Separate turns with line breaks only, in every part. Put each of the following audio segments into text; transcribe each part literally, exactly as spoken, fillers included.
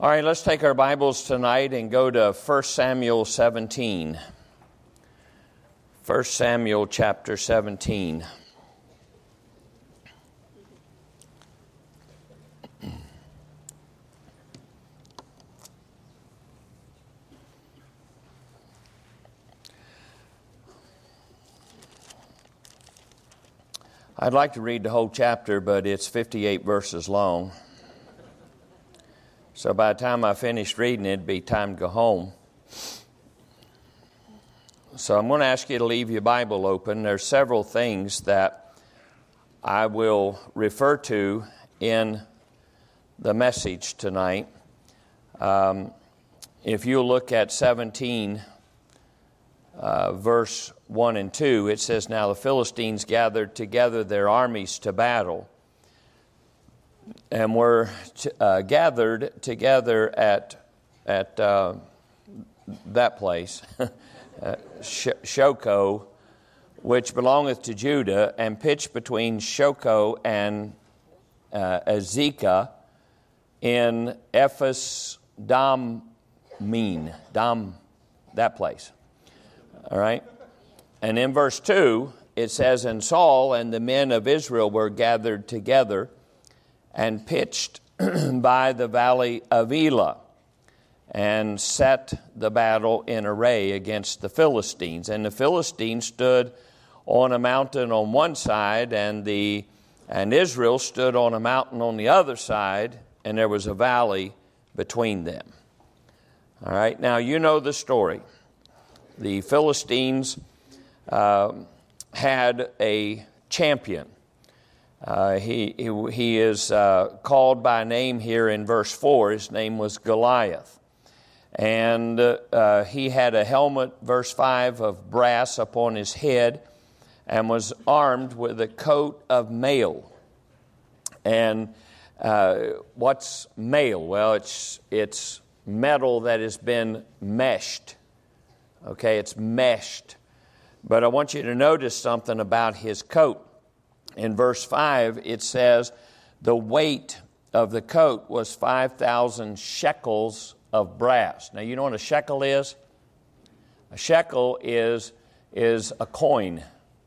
All right, let's take our Bibles tonight and go to First Samuel seventeen. First Samuel chapter seventeen. I'd like to read the whole chapter, but it's fifty-eight verses long. So by the time I finished reading it, it'd be time to go home. So I'm going to ask you to leave your Bible open. There's several things that I will refer to in the message tonight. Um, if you look at seventeen, uh, verse one and two, it says, "Now the Philistines gathered together their armies to battle, and were uh, gathered together at at uh, that place, uh, Shoko, which belongeth to Judah, and pitched between Shoko and uh, Azekah in Ephes Dammim, Dam, that place." All right, and in verse two it says, "And Saul and the men of Israel were gathered together, and pitched by the valley of Elah, and set the battle in array against the Philistines. And the Philistines stood on a mountain on one side, and the and Israel stood on a mountain on the other side, and there was a valley between them." All right, now you know the story. The Philistines uh, had a champion. Uh, he, he he is uh, called by name here in verse four. His name was Goliath. And uh, he had a helmet, verse five, of brass upon his head, and was armed with a coat of mail. And uh, what's mail? Well, it's it's metal that has been meshed. Okay, it's meshed. But I want you to notice something about his coat. In verse five, it says, the weight of the coat was five thousand shekels of brass. Now, you know what a shekel is? A shekel is, is a coin.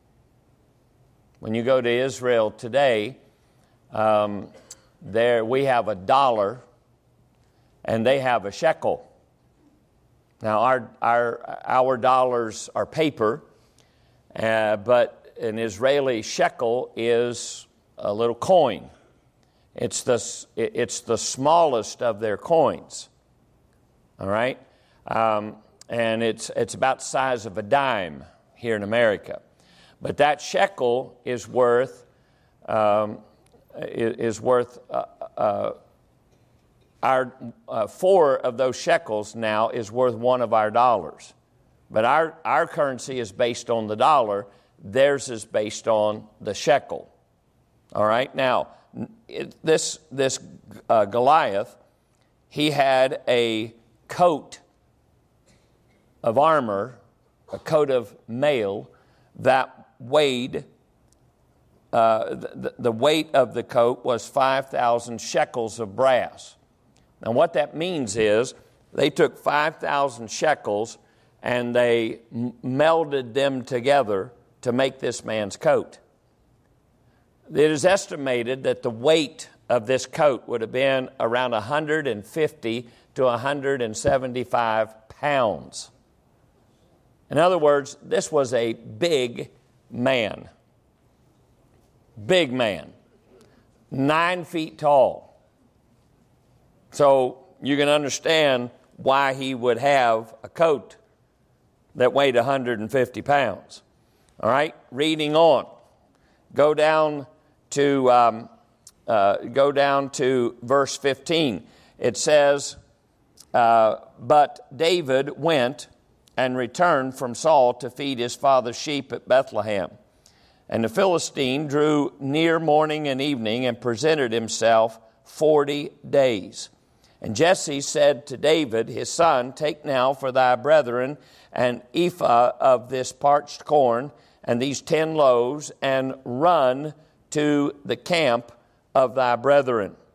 When you go to Israel today, um, there we have a dollar, and they have a shekel. Now, our our our dollars are paper, uh, but an Israeli shekel is a little coin. It's the it's the smallest of their coins. All right, um, and it's it's about the size of a dime here in America, but that shekel is worth um, is worth. Uh, uh, Our uh, four of those shekels now is worth one of our dollars. But our, our currency is based on the dollar. Theirs is based on the shekel. All right? Now, it, this, this uh, Goliath, he had a coat of armor, a coat of mail that weighed, uh, the, the weight of the coat was five thousand shekels of brass. Now, what that means is they took five thousand shekels and they m- melded them together to make this man's coat. It is estimated that the weight of this coat would have been around one hundred fifty to one hundred seventy-five pounds. In other words, this was a big man. Big man. Nine feet tall. So you can understand why he would have a coat that weighed one hundred fifty pounds. All right, reading on. Go down to um, uh, go down to verse fifteen. It says, uh, "But David went and returned from Saul to feed his father's sheep at Bethlehem. And the Philistine drew near morning and evening and presented himself forty days. And Jesse said to David, his son, Take now for thy brethren an ephah of this parched corn and these ten loaves, and run to the camp of thy brethren.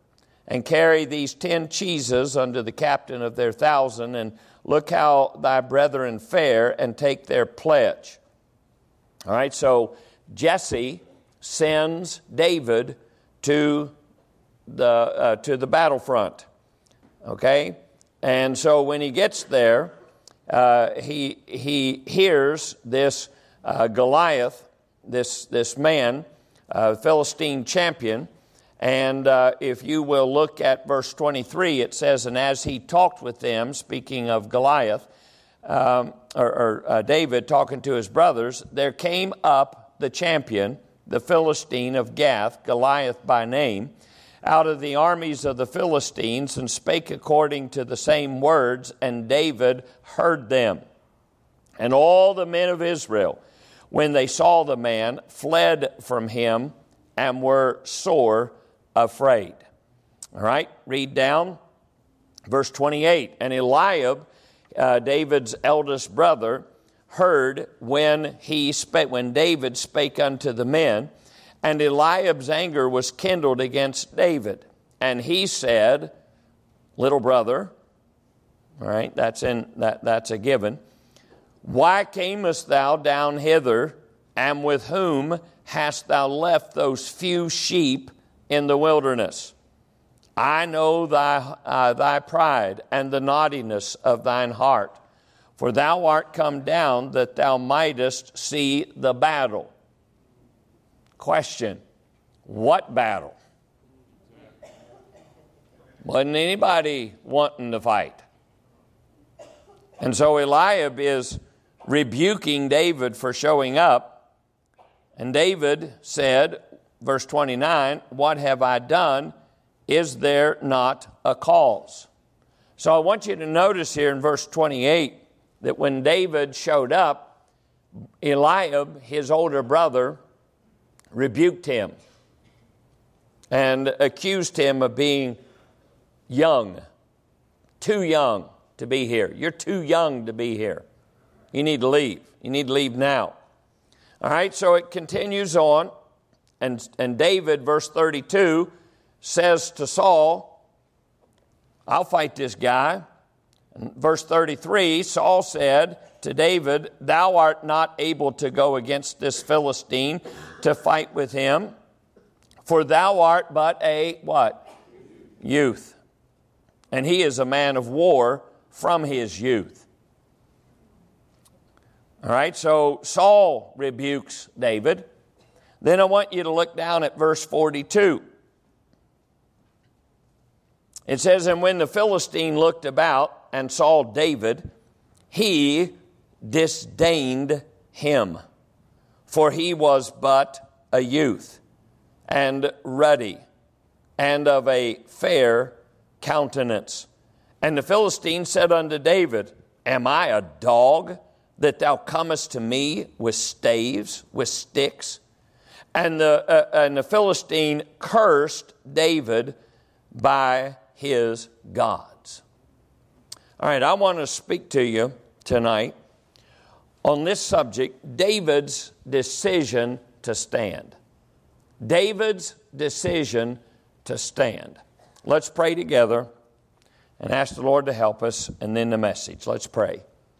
and carry these ten cheeses unto the captain of their thousand, and look how thy brethren fare, and take their pledge. All right, so Jesse sends David to the uh, to the battlefront. Okay, and so when he gets there, uh, he he hears this uh, Goliath, this this man, uh, Philistine champion. And uh, if you will look at verse twenty-three, it says, and as he talked with them, speaking of Goliath, um, or, or uh, David talking to his brothers, there came up the champion, the Philistine of Gath, Goliath by name, out of the armies of the Philistines, and spake according to the same words, and David heard them. And all the men of Israel, when they saw the man, fled from him, and were sore afraid. All right, read down verse twenty-eight. And Eliab, uh, David's eldest brother, heard when he spake, when David spake unto the men, and Eliab's anger was kindled against David. And he said, little brother, all right, that's in that that's a given. Why camest thou down hither, and with whom hast thou left those few sheep in the wilderness? I know thy, uh, thy pride and the naughtiness of thine heart, for thou art come down that thou mightest see the battle. Question, what battle? Wasn't anybody wanting to fight. And so Eliab is rebuking David for showing up. And David said, verse twenty-nine, what have I done? Is there not a cause? So I want you to notice here in verse twenty-eight that when David showed up, Eliab, his older brother, rebuked him and accused him of being young, too young to be here. You're too young to be here. You need to leave. You need to leave now. All right, so it continues on, and, and David, verse thirty-two, says to Saul, I'll fight this guy. And verse thirty-three, Saul said to David, thou art not able to go against this Philistine to fight with him, for thou art but a, what? Youth. And he is a man of war from his youth. All right, so Saul rebukes David. Then I want you to look down at verse forty-two. It says, and when the Philistine looked about and saw David, he disdained him, for he was but a youth, and ruddy, and of a fair countenance. And the Philistine said unto David, am I a dog, that thou comest to me with staves, with sticks? And the, uh, and the Philistine cursed David by his gods. All right, I want to speak to you tonight on this subject, David's decision to stand. David's decision to stand. Let's pray together and ask the Lord to help us, and then the message. Let's pray.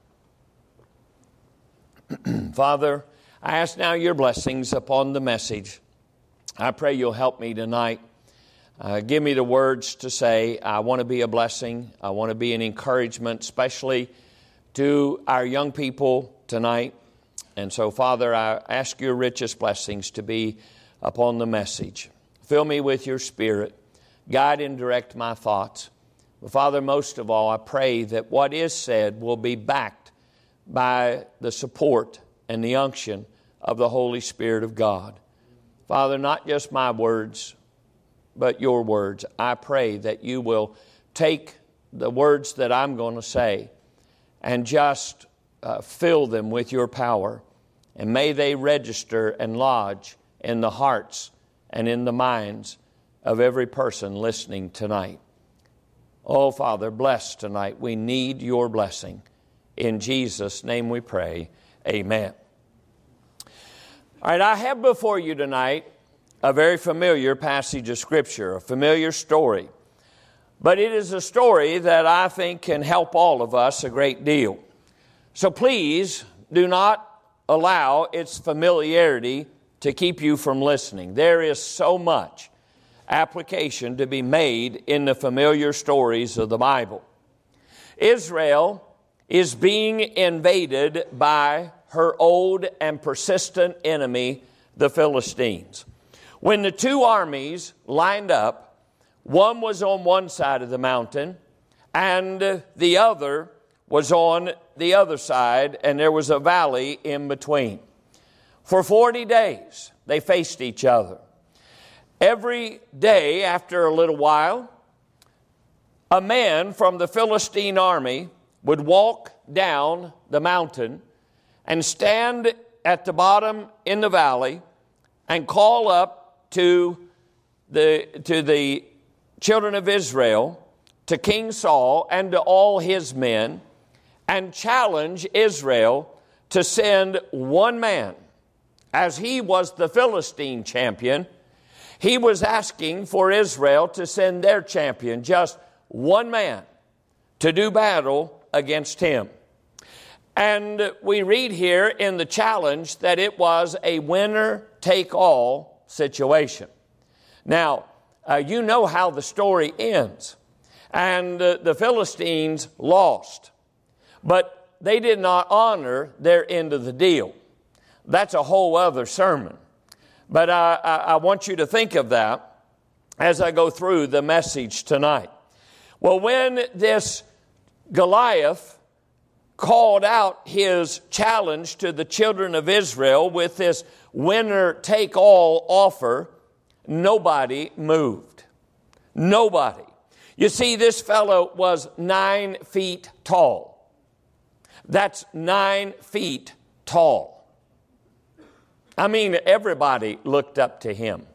Father, I ask now your blessings upon the message. I pray you'll help me tonight. Uh, give me the words to say. I want to be a blessing. I want to be an encouragement, especially to our young people tonight. And so, Father, I ask your richest blessings to be upon the message. Fill me with your Spirit. Guide and direct my thoughts. But Father, most of all, I pray that what is said will be backed by the support and the unction of the Holy Spirit of God. Father, not just my words, but your words. I pray that you will take the words that I'm going to say and just uh, fill them with your power. And may they register and lodge in the hearts and in the minds of every person listening tonight. Oh, Father, bless tonight. We need your blessing. In Jesus' name we pray. Amen. All right, I have before you tonight a very familiar passage of Scripture, a familiar story. but it is a story that I think can help all of us a great deal. So please do not allow its familiarity to keep you from listening. There is so much application to be made in the familiar stories of the Bible. Israel is being invaded by her old and persistent enemy, the Philistines. When the two armies lined up, one was on one side of the mountain and the other was on the other side, and there was a valley in between. For forty days, they faced each other. Every day, after a little while, a man from the Philistine army would walk down the mountain and stand at the bottom in the valley and call up to the, to the children of Israel, to King Saul and to all his men, and challenge Israel to send one man. As he was the Philistine champion, he was asking for Israel to send their champion, just one man, to do battle against him. And we read here in the challenge that it was a winner-take-all situation. Now, uh, you know how the story ends. And uh, the Philistines lost. But they did not honor their end of the deal. That's a whole other sermon. But I, I, I want you to think of that as I go through the message tonight. Well, when this Goliath called out his challenge to the children of Israel with this winner-take-all offer, nobody moved. Nobody. You see, this fellow was nine feet tall. That's nine feet tall. I mean, everybody looked up to him.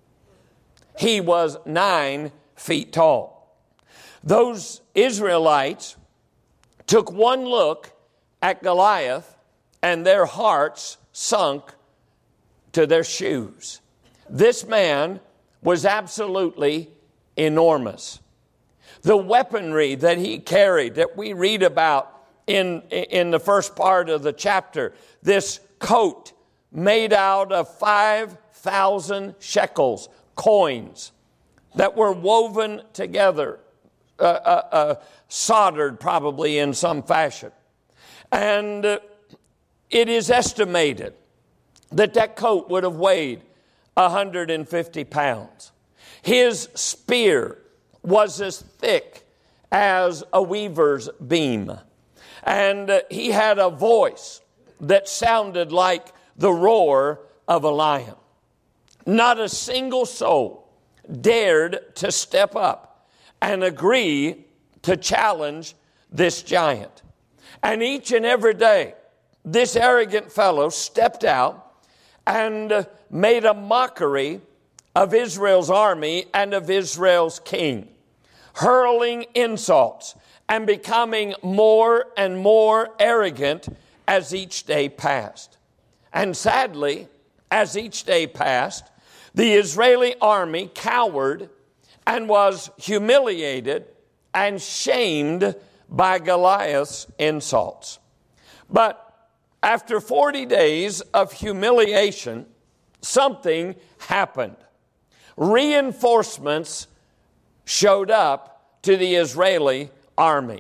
He was nine feet tall. Those Israelites took one look at Goliath and their hearts sunk to their shoes. This man was absolutely enormous. The weaponry that he carried, that we read about in, in the first part of the chapter, this coat made out of five thousand shekels, coins that were woven together, uh, uh, uh, soldered probably in some fashion. And uh, it is estimated that that coat would have weighed one hundred fifty pounds. His spear was as thick as a weaver's beam. And uh, he had a voice that sounded like the roar of a lion. Not a single soul dared to step up and agree to challenge this giant. And each and every day, this arrogant fellow stepped out and uh, made a mockery of Israel's army and of Israel's king, hurling insults and becoming more and more arrogant as each day passed. And sadly, as each day passed, the Israeli army cowered and was humiliated and shamed by Goliath's insults. But after forty days of humiliation, something happened. Reinforcements showed up to the Israeli army.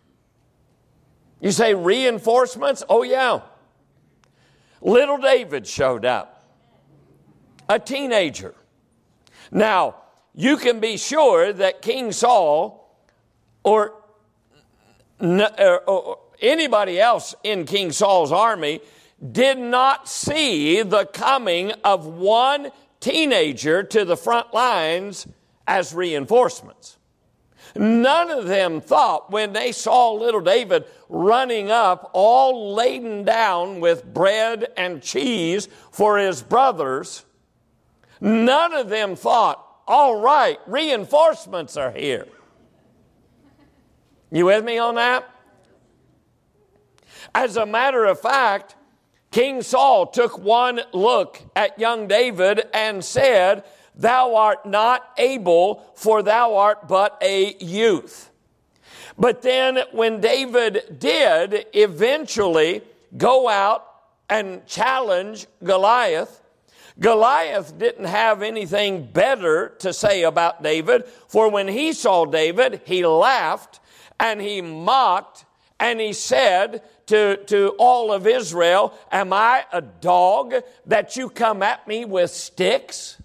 You say reinforcements? Oh yeah. Little David showed up. A teenager. Now, you can be sure that King Saul or, or anybody else in King Saul's army did not see the coming of one teenager to the front lines as reinforcements. None of them thought when they saw little David running up all laden down with bread and cheese for his brothers, none of them thought, all right, reinforcements are here. You with me on that? As a matter of fact, King Saul took one look at young David and said, thou art not able, for thou art but a youth. But then when David did eventually go out and challenge Goliath, Goliath didn't have anything better to say about David, for when he saw David, he laughed and he mocked and he said to, to all of Israel, am I a dog that you come at me with sticks?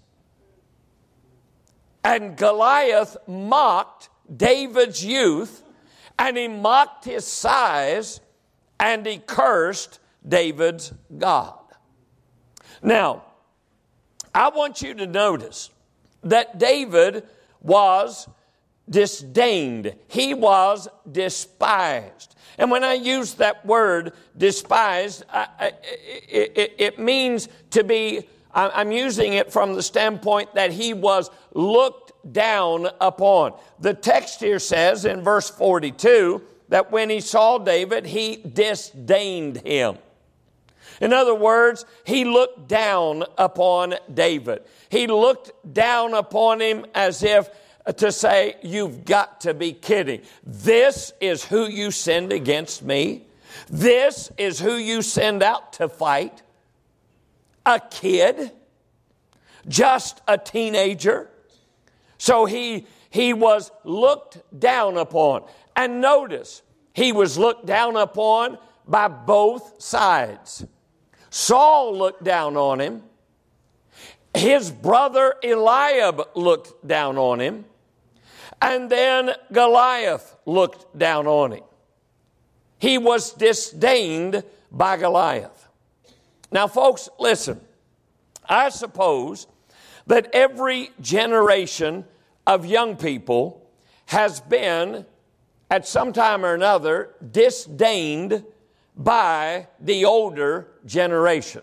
And Goliath mocked David's youth, and he mocked his size, and he cursed David's God. Now, I want you to notice that David was disdained. He was despised. And when I use that word despised, I, I, it, it means to be, I'm using it from the standpoint that he was looked down upon. The text here says in verse forty-two that when he saw David, he disdained him. In other words, he looked down upon David. He looked down upon him as if to say, you've got to be kidding. This is who you send against me? This is who you send out to fight? A kid? Just a teenager? So he, he was looked down upon. And notice, he was looked down upon by both sides. Saul looked down on him. His brother Eliab looked down on him. And then Goliath looked down on him. He was disdained by Goliath. Now, folks, listen. I suppose that every generation of young people has been, at some time or another, disdained by the older generation.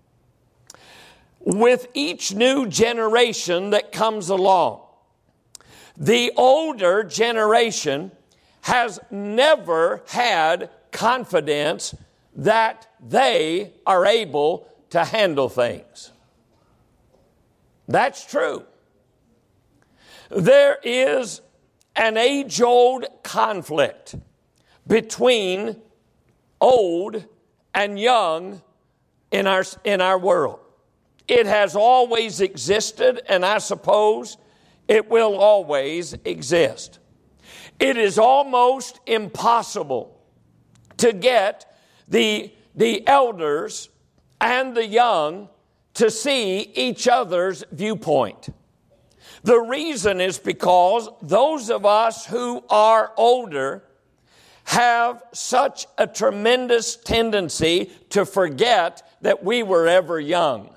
With each new generation that comes along, the older generation has never had confidence that they are able to handle things. That's true. There is an age-old conflict between old and young in our, in our world. It has always existed, and I suppose it will always exist. It is almost impossible to get the, the elders and the young to see each other's viewpoint. The reason is because those of us who are older have such a tremendous tendency to forget that we were ever young.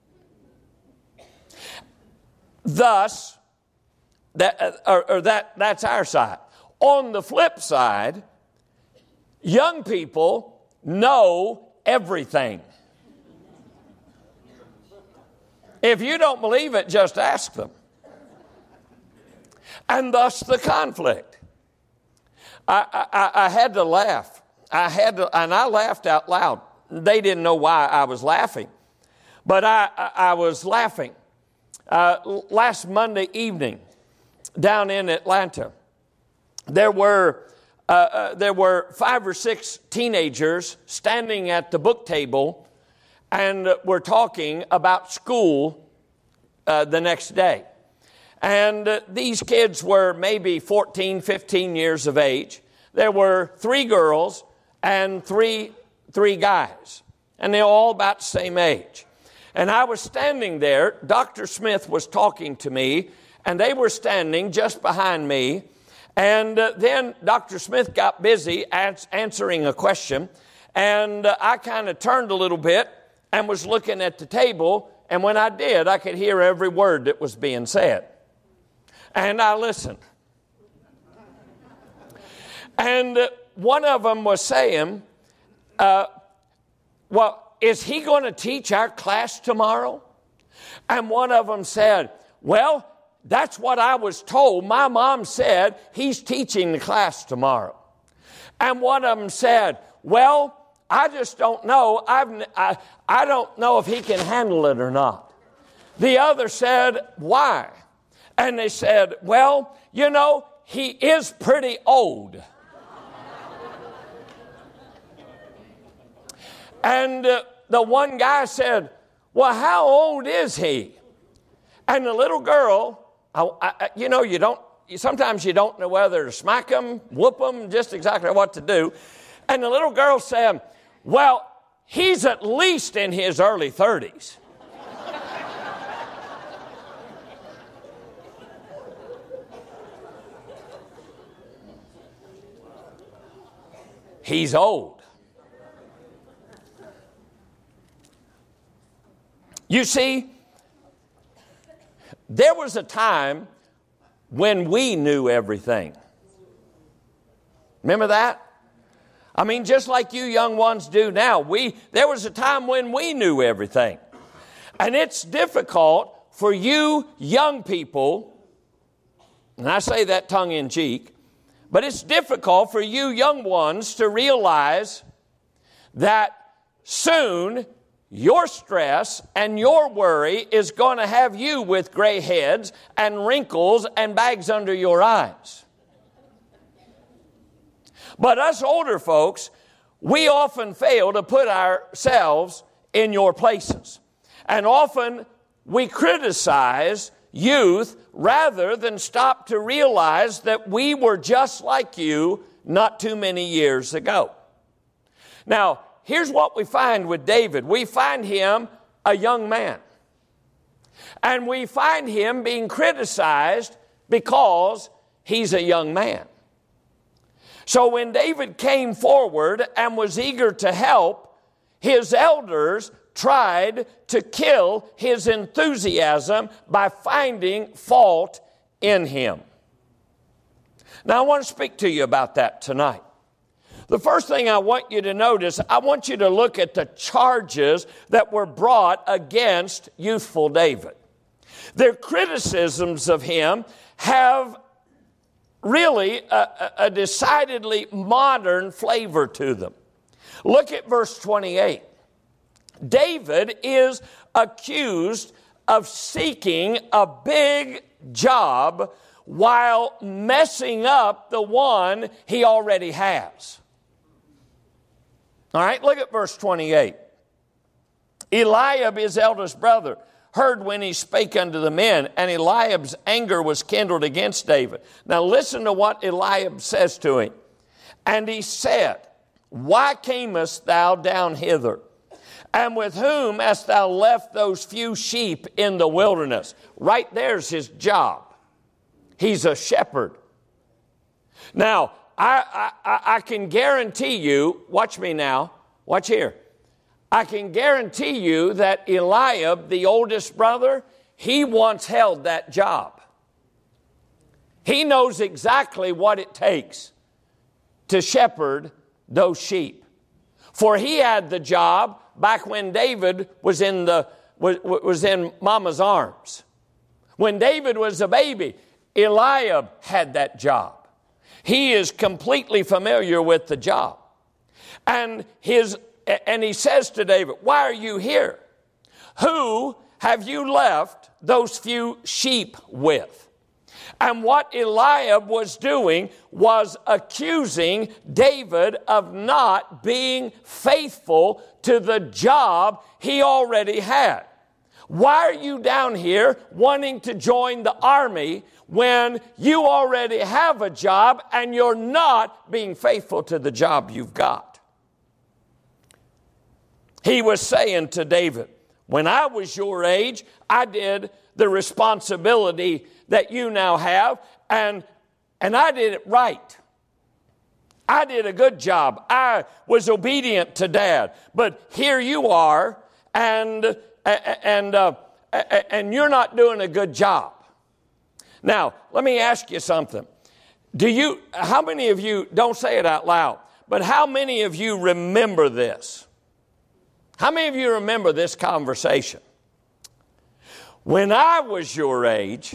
Thus, that, or, or that, that's our side. On the flip side, young people know everything. If you don't believe it, just ask them. And thus the conflict. I, I, I had to laugh. I had to, and I laughed out loud. They didn't know why I was laughing, but I, I, I was laughing. Uh, last Monday evening, down in Atlanta, there were uh, uh, there were five or six teenagers standing at the book table, and were talking about school uh, the next day. And uh, these kids were maybe fourteen, fifteen years of age. There were three girls and three, three guys. And they're all about the same age. And I was standing there. Doctor Smith was talking to me, and they were standing just behind me. And uh, then Doctor Smith got busy ans- answering a question. And uh, I kind of turned a little bit and was looking at the table. And when I did, I could hear every word that was being said. And I listened. And uh, one of them was saying, uh, well, is he going to teach our class tomorrow? And one of them said, well, that's what I was told. My mom said he's teaching the class tomorrow. And one of them said, well, I just don't know. I've, I, I don't know if he can handle it or not. The other said, why? And they said, well, you know, he is pretty old. And uh, the one guy said, well, how old is he? And the little girl, I, I, you know, you don't, sometimes you don't know whether to smack them, whoop them, just exactly what to do. And the little girl said, well, he's at least in his early thirties. He's old. You see, there was a time when we knew everything. Remember that? I mean, just like you young ones do now. We there was a time when we knew everything. And it's difficult for you young people, and I say that tongue in cheek, but it's difficult for you young ones to realize that soon your stress and your worry is going to have you with gray heads and wrinkles and bags under your eyes. But us older folks, we often fail to put ourselves in your places. And often we criticize youth rather than stop to realize that we were just like you not too many years ago. Now, here's what we find with David. We find him a young man. And we find him being criticized because he's a young man. So when David came forward and was eager to help, his elders tried to kill his enthusiasm by finding fault in him. Now, I want to speak to you about that tonight. The first thing I want you to notice, I want you to look at the charges that were brought against youthful David. Their criticisms of him have really a, a decidedly modern flavor to them. Look at verse twenty-eight. David is accused of seeking a big job while messing up the one he already has. All right, look at verse twenty-eight. Eliab, his eldest brother, heard when he spake unto the men, and Eliab's anger was kindled against David. Now listen to what Eliab says to him. And he said, why camest thou down hither? And with whom hast thou left those few sheep in the wilderness? Right there's his job. He's a shepherd. Now, I, I, I can guarantee you, watch me now, watch here. I can guarantee you that Eliab, the oldest brother, he once held that job. He knows exactly what it takes to shepherd those sheep. For he had the job back when David was in the was, was in mama's arms. When David was a baby, Eliab had that job. He is completely familiar with the job. And his and he says to David, why are you here? Who have you left those few sheep with? And what Eliab was doing was accusing David of not being faithful to the job he already had. Why are you down here wanting to join the army when you already have a job and you're not being faithful to the job you've got? He was saying to David, when I was your age, I did the responsibility that you now have, and, and I did it right. I did a good job. I was obedient to Dad. But here you are, and, and, uh, and you're not doing a good job. Now, let me ask you something. Do you, how many of you, don't say it out loud, but how many of you remember this? How many of you remember this conversation? When I was your age,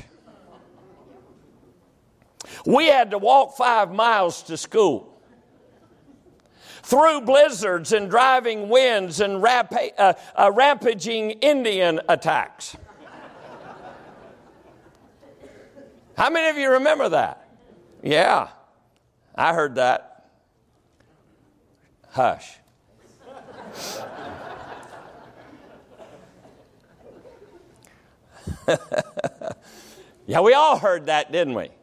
we had to walk five miles to school. Through blizzards and driving winds and rampa- uh, uh, rampaging Indian attacks. How many of you remember that? Yeah, I heard that. Hush. Yeah, we all heard that, didn't we?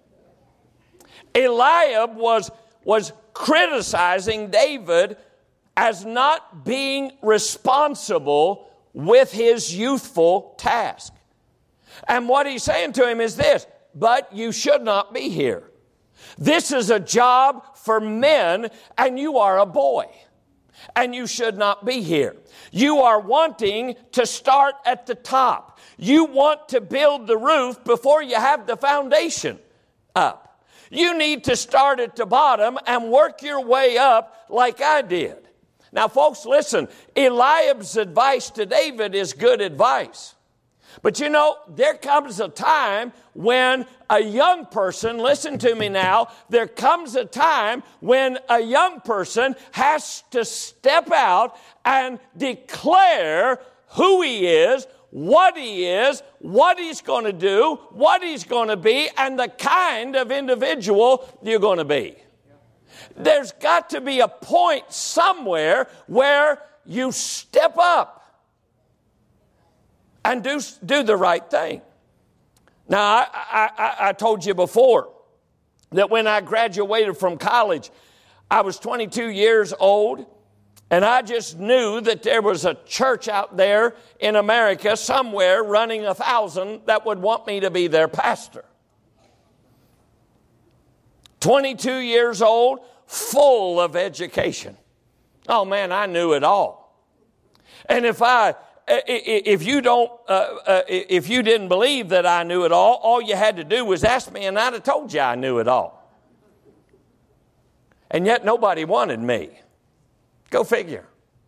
Eliab was, was criticizing David as not being responsible with his youthful task. And what he's saying to him is this: but you should not be here. This is a job for men, and you are a boy, and you should not be here. You are wanting to start at the top. You want to build the roof before you have the foundation up. You need to start at the bottom and work your way up like I did. Now, folks, listen, Eliab's advice to David is good advice. But you know, there comes a time when a young person, listen to me now, there comes a time when a young person has to step out and declare who he is, what he is, what he's going to do, what he's going to be, and the kind of individual you're going to be. There's got to be a point somewhere where you step up and do, do the right thing. Now, I, I, I told you before that when I graduated from college, I was twenty-two years old, and I just knew that there was a church out there in America somewhere running a thousand that would want me to be their pastor. twenty-two years old, full of education. Oh man, I knew it all. And if I, if you don't, uh, uh, if you didn't believe that I knew it all, all you had to do was ask me, and I'd have told you I knew it all. And yet nobody wanted me. Go figure.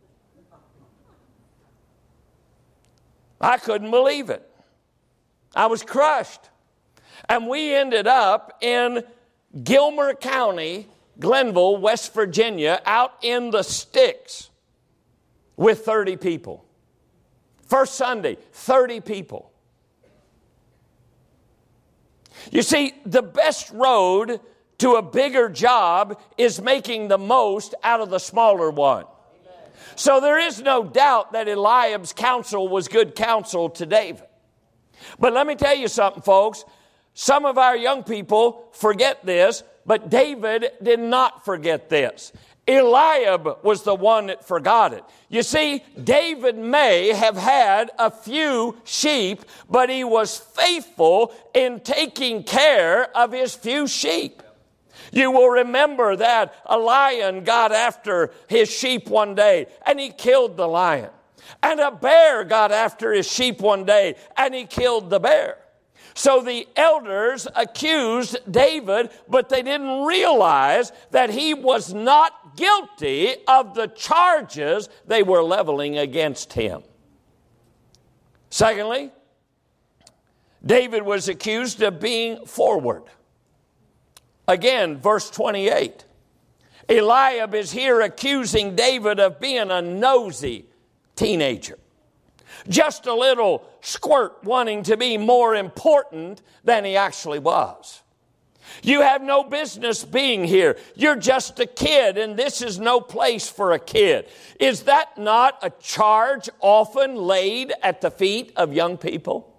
I couldn't believe it. I was crushed. And we ended up in Gilmer County, Glenville, West Virginia, out in the sticks with thirty people. First Sunday, thirty people. You see, the best road to a bigger job is making the most out of the smaller one. Amen. So there is no doubt that Eliab's counsel was good counsel to David. But let me tell you something, folks. Some of our young people forget this, but David did not forget this. Eliab was the one that forgot it. You see, David may have had a few sheep, but he was faithful in taking care of his few sheep. You will remember that a lion got after his sheep one day, and he killed the lion. And a bear got after his sheep one day, and he killed the bear. So the elders accused David, but they didn't realize that he was not guilty of the charges they were leveling against him. Secondly, David was accused of being forward. Again, verse twenty-eight. Eliab is here accusing David of being a nosy teenager. Just a little squirt wanting to be more important than he actually was. You have no business being here. You're just a kid, and this is no place for a kid. Is that not a charge often laid at the feet of young people?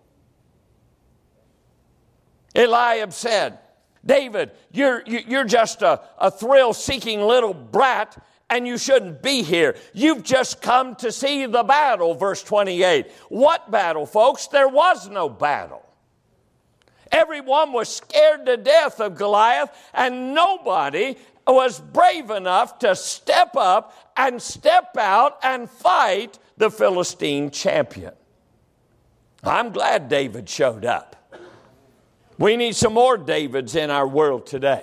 Eliab said, David, you're, you're just a, a thrill-seeking little brat, and you shouldn't be here. You've just come to see the battle, verse twenty-eight. What battle, folks? There was no battle. Everyone was scared to death of Goliath, and nobody was brave enough to step up and step out and fight the Philistine champion. I'm glad David showed up. We need some more Davids in our world today.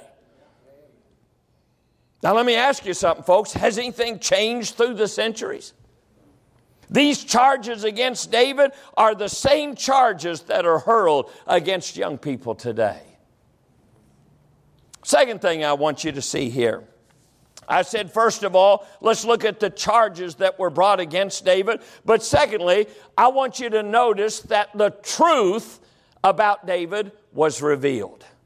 Now let me ask you something, folks. Has anything changed through the centuries? These charges against David are the same charges that are hurled against young people today. Second thing I want you to see here. I said, first of all, let's look at the charges that were brought against David. But secondly, I want you to notice that the truth about David was revealed.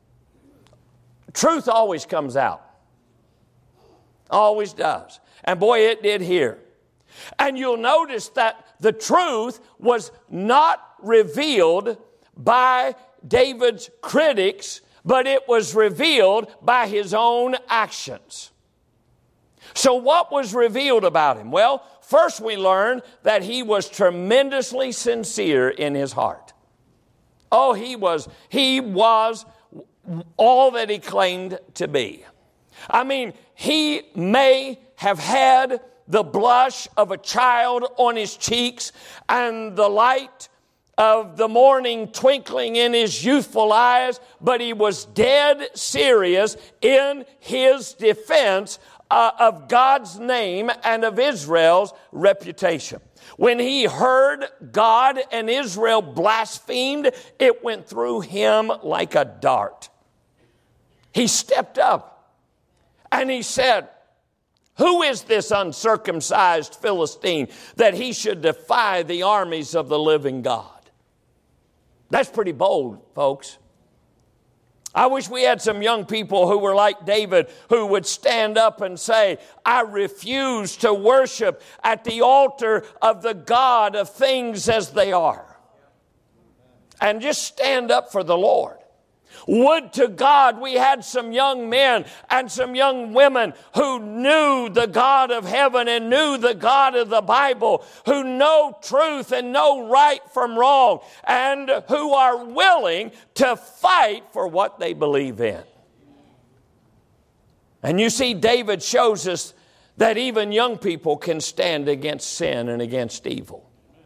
truth always comes out. Always does. And boy, it did here. And you'll notice that the truth was not revealed by David's critics, but it was revealed by his own actions. So what was revealed about him? Well, first we learn that he was tremendously sincere in his heart. Oh, he was, he was all that he claimed to be. I mean, he may have had the blush of a child on his cheeks and the light of the morning twinkling in his youthful eyes, but he was dead serious in his defense uh, of God's name and of Israel's reputation. When he heard God and Israel blasphemed, it went through him like a dart. He stepped up and he said, "Who is this uncircumcised Philistine that he should defy the armies of the living God?" That's pretty bold, folks. I wish we had some young people who were like David, who would stand up and say, "I refuse to worship at the altar of the God of things as they are." And just stand up for the Lord. Would to God we had some young men and some young women who knew the God of heaven and knew the God of the Bible, who know truth and know right from wrong, and who are willing to fight for what they believe in. And you see, David shows us that even young people can stand against sin and against evil.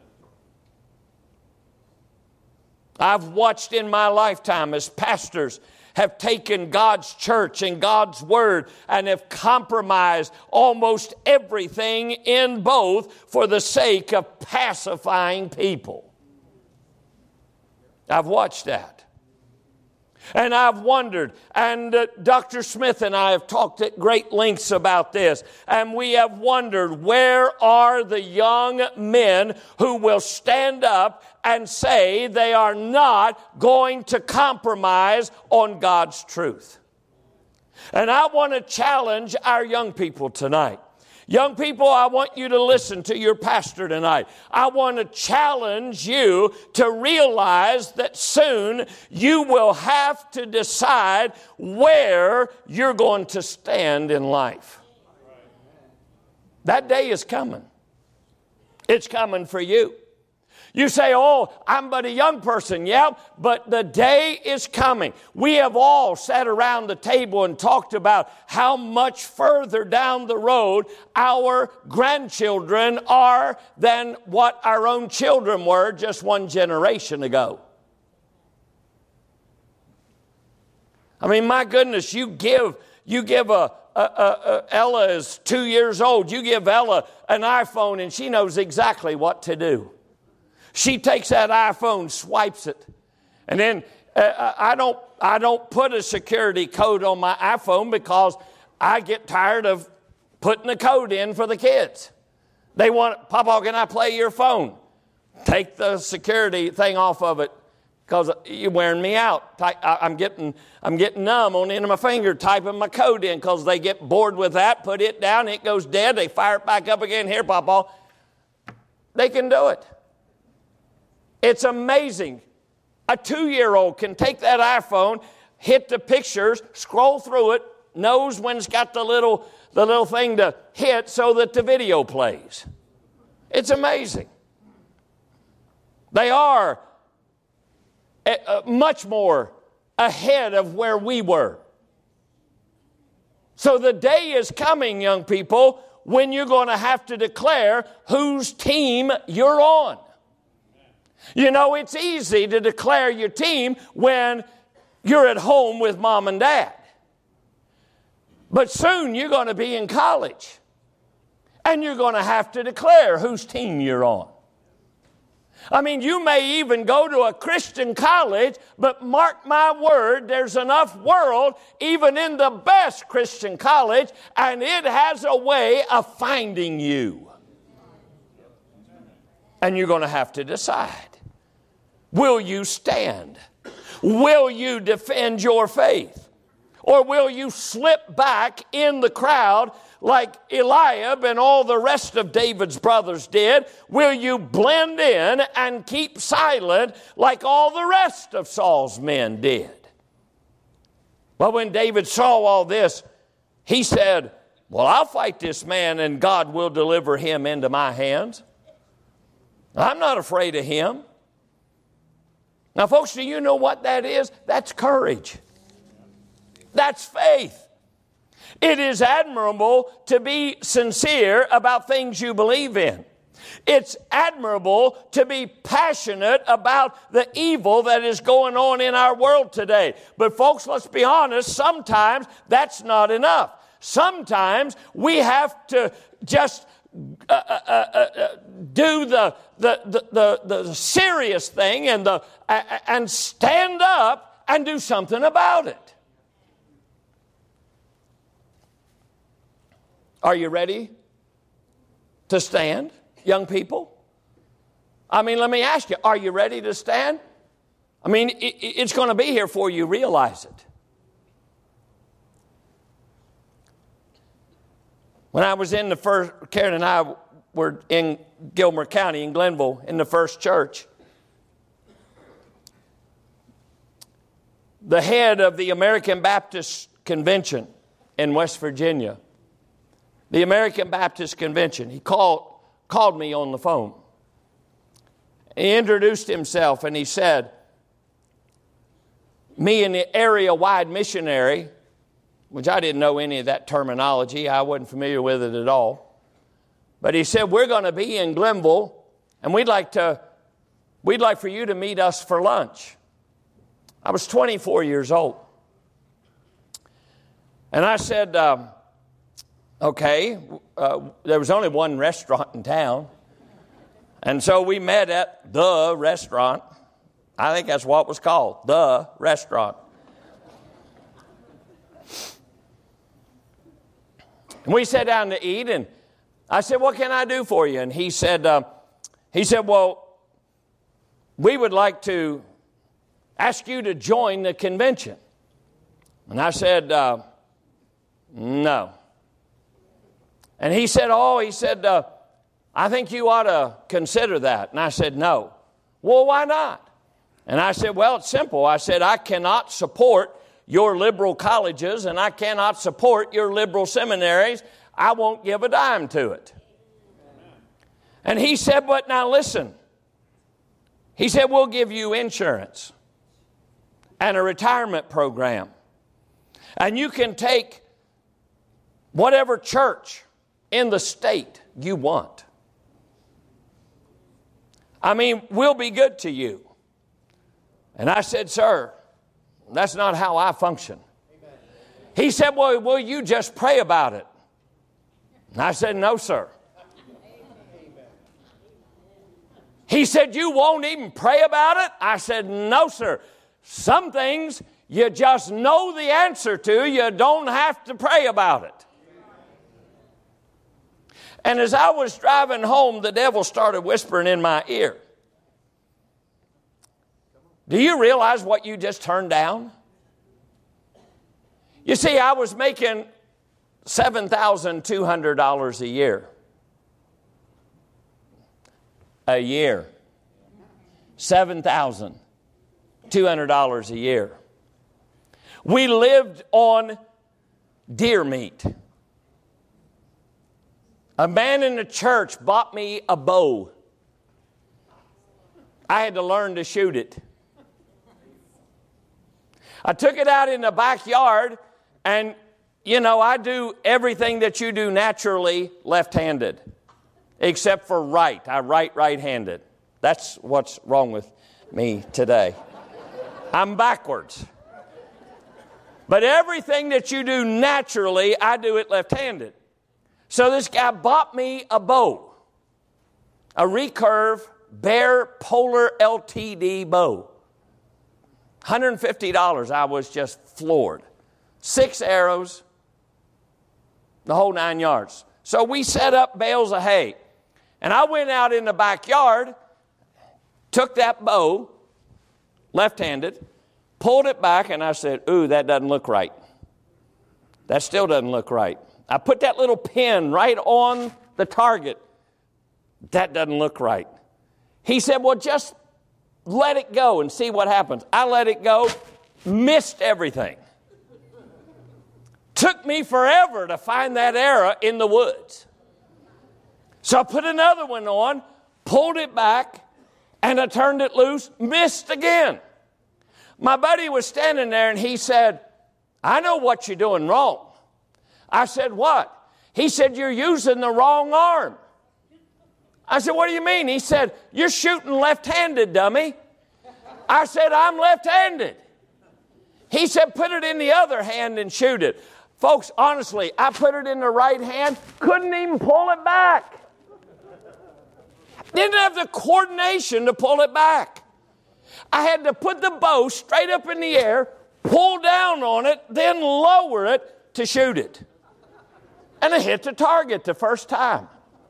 I've watched in my lifetime as pastors have taken God's church and God's word and have compromised almost everything in both for the sake of pacifying people. I've watched that. And I've wondered, and uh, Doctor Smith and I have talked at great lengths about this, and we have wondered, where are the young men who will stand up and say they are not going to compromise on God's truth? And I want to challenge our young people tonight. Young people, I want you to listen to your pastor tonight. I want to challenge you to realize that soon you will have to decide where you're going to stand in life. That day is coming. It's coming for you. You say, "Oh, I'm but a young person." Yeah, but the day is coming. We have all sat around the table and talked about how much further down the road our grandchildren are than what our own children were just one generation ago. I mean, my goodness, you give, you give a, a, a, a Ella is two years old. You give Ella an iPhone and she knows exactly what to do. She takes that iPhone, swipes it, and then uh, I don't I don't put a security code on my iPhone because I get tired of putting the code in for the kids. They want, "Papa, can I play your phone?" Take the security thing off of it because you're wearing me out. I'm getting I'm getting numb on the end of my finger typing my code in because they get bored with that. Put it down, it goes dead. They fire it back up again. "Here, Papa." They can do it. It's amazing. A two-year-old can take that iPhone, hit the pictures, scroll through it, knows when it's got the little, the little thing to hit so that the video plays. It's amazing. They are uh, much more ahead of where we were. So the day is coming, young people, when you're going to have to declare whose team you're on. You know, it's easy to declare your team when you're at home with mom and dad. But soon you're going to be in college. And you're going to have to declare whose team you're on. I mean, you may even go to a Christian college, but mark my word, there's enough world, even in the best Christian college, and it has a way of finding you. And you're going to have to decide. Will you stand? Will you defend your faith? Or will you slip back in the crowd like Eliab and all the rest of David's brothers did? Will you blend in and keep silent like all the rest of Saul's men did? Well, when David saw all this, he said, well, I'll fight this man and God will deliver him into my hands. I'm not afraid of him. Now, folks, do you know what that is? That's courage. That's faith. It is admirable to be sincere about things you believe in. It's admirable to be passionate about the evil that is going on in our world today. But folks, let's be honest, sometimes that's not enough. Sometimes we have to just uh, uh, uh, uh, do the, the, the, the, the serious thing and, the, uh, and stand up and do something about it. Are you ready to stand, young people? I mean, let me ask you, are you ready to stand? I mean, it, it's going to be here before you realize it. When I was in the first, Karen and I were in Gilmer County in Glenville in the first church. The head of the American Baptist Convention in West Virginia, the American Baptist Convention, he called, called me on the phone. He introduced himself and he said, me and the area-wide missionary, which I didn't know any of that terminology. I wasn't familiar with it at all. But he said, we're going to be in Glenville and we'd like to, we'd like for you to meet us for lunch. I was twenty-four years old. And I said, um, okay, uh, there was only one restaurant in town. And so we met at the restaurant. I think that's what it was called, the restaurant. And we sat down to eat, and I said, what can I do for you? And he said, uh, he said, well, we would like to ask you to join the convention. And I said, uh, no. And he said, oh, he said, uh, I think you ought to consider that. And I said, no. Well, why not? And I said, well, it's simple. I said, I cannot support your liberal colleges and I cannot support your liberal seminaries. I won't give a dime to it. And he said, but now listen. He said, we'll give you insurance and a retirement program. And you can take whatever church in the state you want. I mean, we'll be good to you. And I said, sir, that's not how I function. Amen. He said, well, will you just pray about it? And I said, no, sir. Amen. He said, you won't even pray about it? I said, no, sir. Some things you just know the answer to. You don't have to pray about it. And as I was driving home, the devil started whispering in my ear. Do you realize what you just turned down? You see, I was making seven thousand two hundred dollars a year. A year. seven thousand two hundred dollars a year. We lived on deer meat. A man in the church bought me a bow. I had to learn to shoot it. I took it out in the backyard, and, you know, I do everything that you do naturally left-handed, except for right. I write right-handed. That's what's wrong with me today. I'm backwards. But everything that you do naturally, I do it left-handed. So this guy bought me a bow, a recurve Bear Polar L T D bow. one hundred fifty dollars. I was just floored. Six arrows, the whole nine yards. So we set up bales of hay. And I went out in the backyard, took that bow, left-handed, pulled it back, and I said, ooh, that doesn't look right. That still doesn't look right. I put that little pin right on the target. That doesn't look right. He said, well, just let it go and see what happens. I let it go, missed everything. Took me forever to find that arrow in the woods. So I put another one on, pulled it back, and I turned it loose, missed again. My buddy was standing there and he said, I know what you're doing wrong. I said, what? He said, you're using the wrong arm. I said, what do you mean? He said, you're shooting left-handed, dummy. I said, I'm left-handed. He said, put it in the other hand and shoot it. Folks, honestly, I put it in the right hand, couldn't even pull it back. Didn't have the coordination to pull it back. I had to put the bow straight up in the air, pull down on it, then lower it to shoot it. And I hit the target the first time.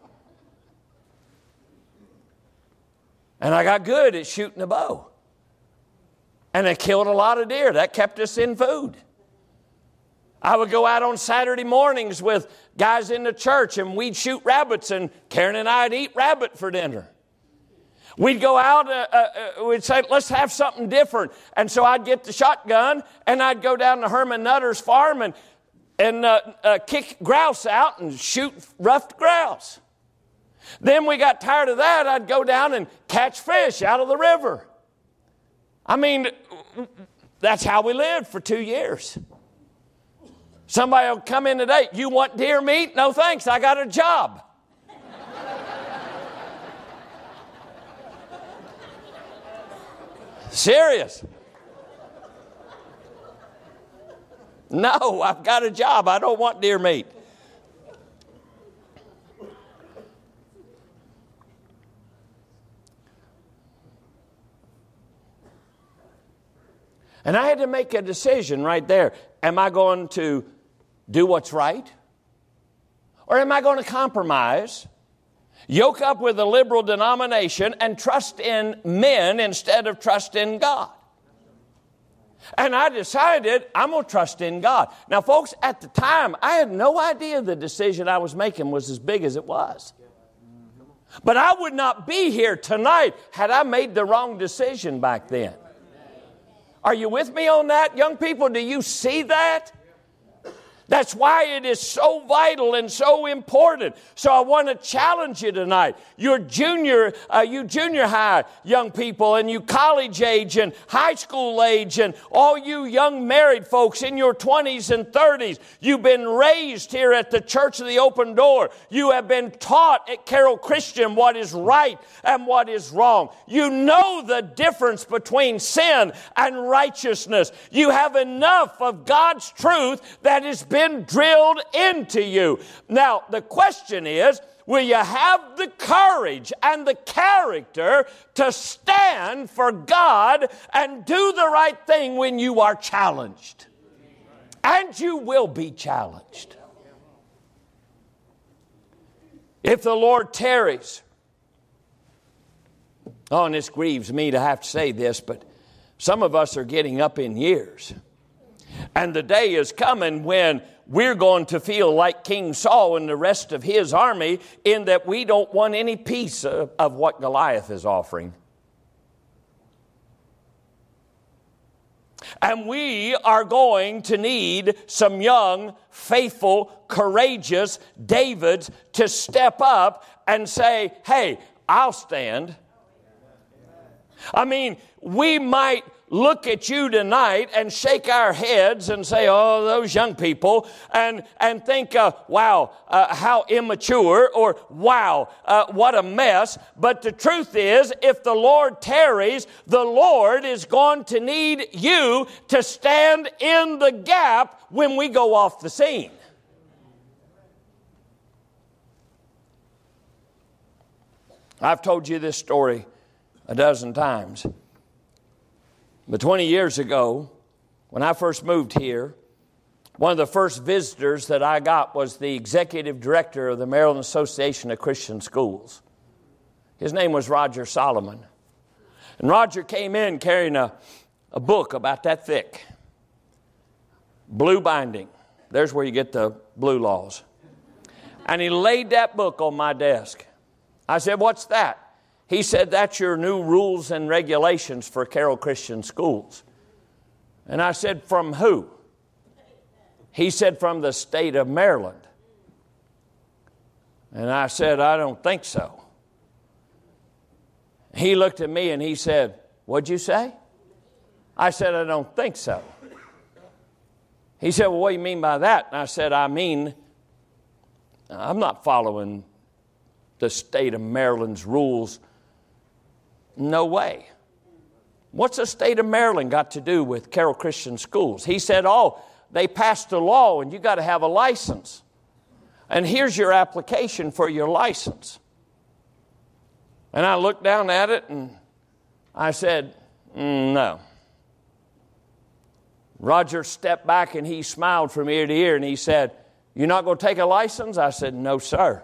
And I got good at shooting a bow. And I killed a lot of deer. That kept us in food. I would go out on Saturday mornings with guys in the church and we'd shoot rabbits, and Karen and I'd eat rabbit for dinner. We'd go out, uh, uh, we'd say, let's have something different. And so I'd get the shotgun and I'd go down to Herman Nutter's farm and, and uh, uh, kick grouse out and shoot ruffed grouse. Then we got tired of that, I'd go down and catch fish out of the river. I mean, that's how we lived for two years. Somebody will come in today, you want deer meat? No thanks, I got a job. Serious. No, I've got a job, I don't want deer meat. And I had to make a decision right there. Am I going to do what's right? Or am I going to compromise, yoke up with a liberal denomination, and trust in men instead of trust in God? And I decided I'm going to trust in God. Now, folks, at the time, I had no idea the decision I was making was as big as it was. But I would not be here tonight had I made the wrong decision back then. Are you with me on that, young people? Do you see that? That's why it is so vital and so important. So I want to challenge you tonight. You're junior, uh, you junior high young people, and you college age and high school age, and all you young married folks in your twenties and thirties. You've been raised here at the Church of the Open Door. You have been taught at Carroll Christian what is right and what is wrong. You know the difference between sin and righteousness. You have enough of God's truth that has been been drilled into you. Now, the question is, will you have the courage and the character to stand for God and do the right thing when you are challenged? And you will be challenged. If the Lord tarries, oh, and this grieves me to have to say this, but some of us are getting up in years. And the day is coming when we're going to feel like King Saul and the rest of his army, in that we don't want any piece of, of what Goliath is offering. And we are going to need some young, faithful, courageous Davids to step up and say, hey, I'll stand. I mean, we might look at you tonight and shake our heads and say, oh, those young people, and, and think, uh, wow, uh, how immature, or wow, uh, what a mess. But the truth is, if the Lord tarries, the Lord is going to need you to stand in the gap when we go off the scene. I've told you this story a dozen times. But twenty years ago, when I first moved here, one of the first visitors that I got was the executive director of the Maryland Association of Christian Schools. His name was Roger Solomon. And Roger came in carrying a, a book about that thick, blue binding. There's where you get the blue laws. And he laid that book on my desk. I said, what's that? He said, that's your new rules and regulations for Carroll Christian Schools. And I said, from who? He said, from the state of Maryland. And I said, I don't think so. He looked at me and he said, what'd you say? I said, I don't think so. He said, well, what do you mean by that? And I said, I mean, I'm not following the state of Maryland's rules. No way. What's the state of Maryland got to do with Carroll Christian Schools? He said, oh, they passed a law and you got to have a license. And here's your application for your license. And I looked down at it and I said, mm, no. Roger stepped back and he smiled from ear to ear and he said, you're not going to take a license? I said, no, sir.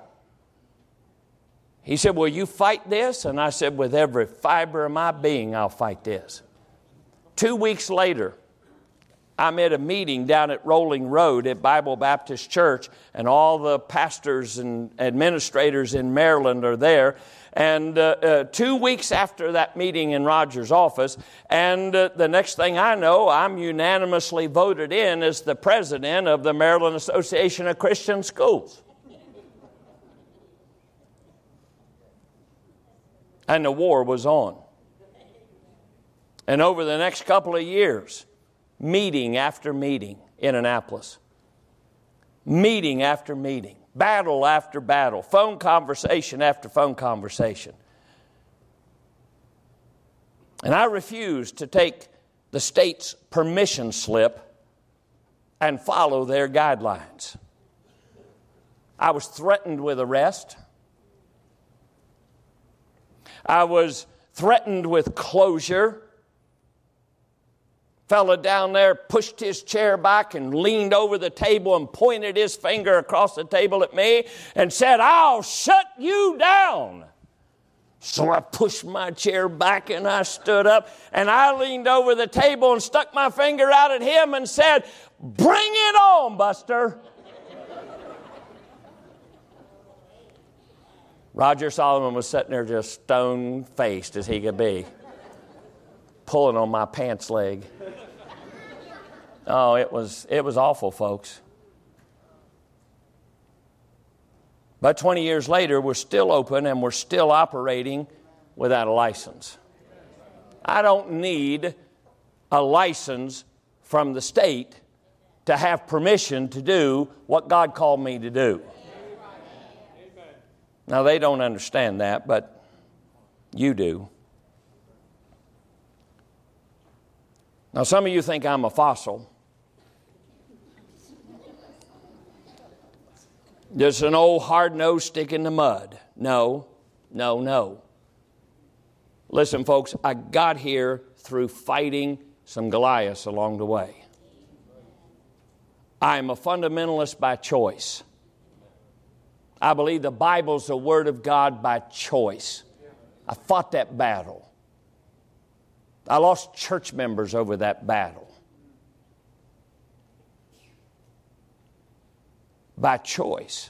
He said, will you fight this? And I said, with every fiber of my being, I'll fight this. Two weeks later, I'm at a meeting down at Rolling Road at Bible Baptist Church, and all the pastors and administrators in Maryland are there. And uh, uh, two weeks after that meeting in Roger's office, and uh, the next thing I know, I'm unanimously voted in as the president of the Maryland Association of Christian Schools. And the war was on. And over the next couple of years, meeting after meeting in Annapolis, meeting after meeting, battle after battle, phone conversation after phone conversation. And I refused to take the state's permission slip and follow their guidelines. I was threatened with arrest. I was threatened with closure. Fella down there pushed his chair back and leaned over the table and pointed his finger across the table at me and said, I'll shut you down. So I pushed my chair back and I stood up and I leaned over the table and stuck my finger out at him and said, bring it on, Buster. Roger Solomon was sitting there just stone-faced as he could be, pulling on my pants leg. Oh, it was it was awful, folks. But twenty years later, we're still open and we're still operating without a license. I don't need a license from the state to have permission to do what God called me to do. Now, they don't understand that, but you do. Now, some of you think I'm a fossil. Just an old hard-nosed stick in the mud. No, no, no. Listen, folks, I got here through fighting some Goliaths along the way. I am a fundamentalist by choice. I believe the Bible's the Word of God by choice. I fought that battle. I lost church members over that battle. By choice.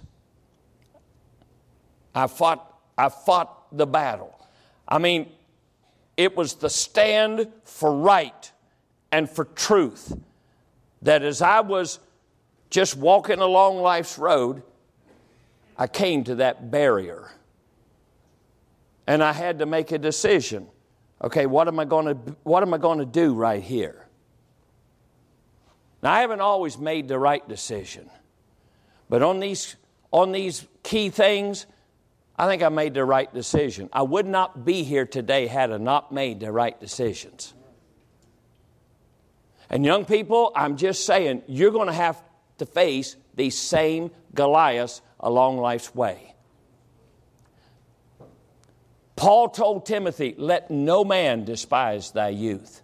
I fought, I fought the battle. I mean, it was the stand for right and for truth that as I was just walking along life's road, I came to that barrier. And I had to make a decision. Okay, what am I going to what am I going to do right here? Now, I haven't always made the right decision. But on these on these key things, I think I made the right decision. I would not be here today had I not made the right decisions. And young people, I'm just saying, you're going to have to face these same Goliaths along life's way. Paul told Timothy, let no man despise thy youth.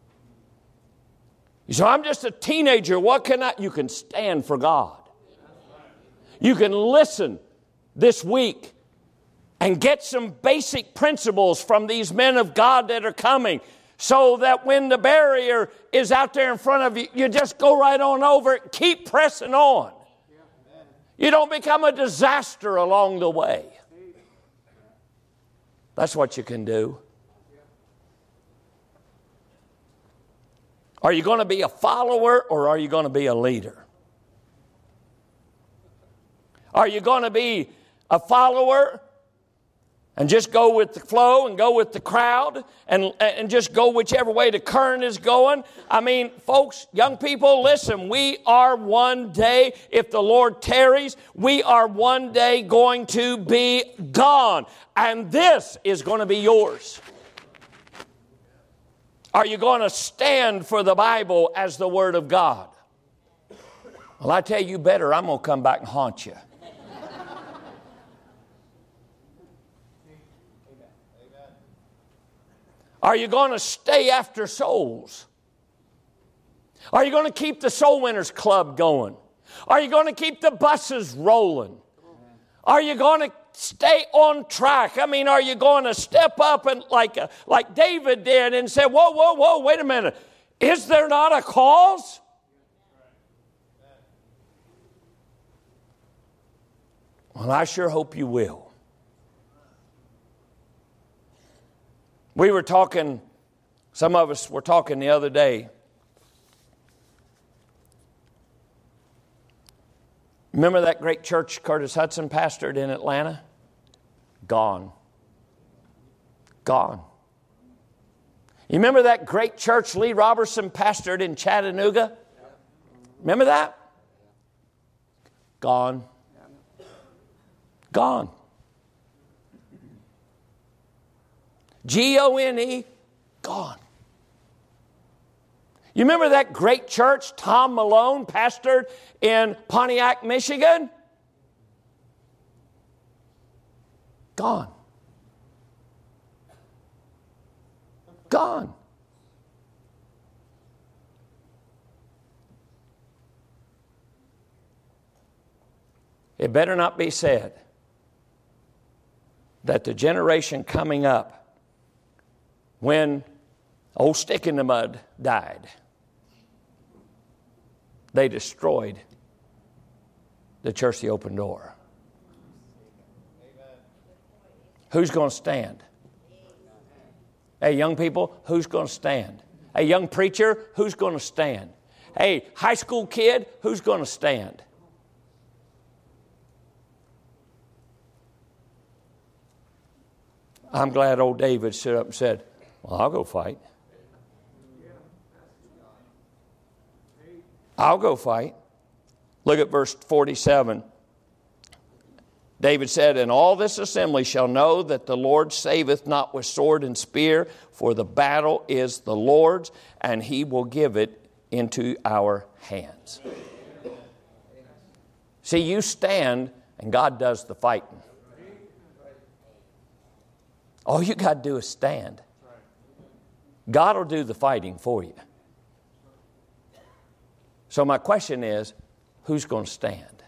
You say, I'm just a teenager. What can I? You can stand for God. You can listen this week and get some basic principles from these men of God that are coming. so that when the barrier is out there in front of you, you just go right on over it. Keep pressing on. You don't become a disaster along the way. That's what you can do. Are you going to be a follower or are you going to be a leader? Are you going to be a follower and just go with the flow and go with the crowd and, and just go whichever way the current is going? I mean, folks, young people, listen, we are one day, if the Lord tarries, we are one day going to be gone. And this is going to be yours. Are you going to stand for the Bible as the Word of God? Well, I tell you better, I'm going to come back and haunt you. Are you going to stay after souls? Are you going to keep the Soul Winners Club going? Are you going to keep the buses rolling? Are you going to stay on track? I mean, are you going to step up and like, uh, like David did and say, whoa, whoa, whoa, wait a minute. Is there not a cause? Well, I sure hope you will. We were talking, some of us were talking the other day. Remember that great church Curtis Hudson pastored in Atlanta? Gone. Gone. You remember that great church Lee Robertson pastored in Chattanooga? Remember that? Gone. Gone. G O N E, gone. You remember that great church Tom Malone pastored in Pontiac, Michigan? Gone. Gone. It better not be said that the generation coming up, when old Stick in the Mud died, they destroyed the Church the Open Door. Amen. Who's going to stand? Hey, young people, who's going to stand? Hey, young preacher, who's going to stand? Hey, high school kid, who's going to stand? I'm glad old David stood up and said, well, I'll go fight. I'll go fight. Look at verse forty-seven. David said, and all this assembly shall know that the Lord saveth not with sword and spear, for the battle is the Lord's, and he will give it into our hands. See, you stand, and God does the fighting. All you got to do is stand. God will do the fighting for you. So my question is, who's going to stand?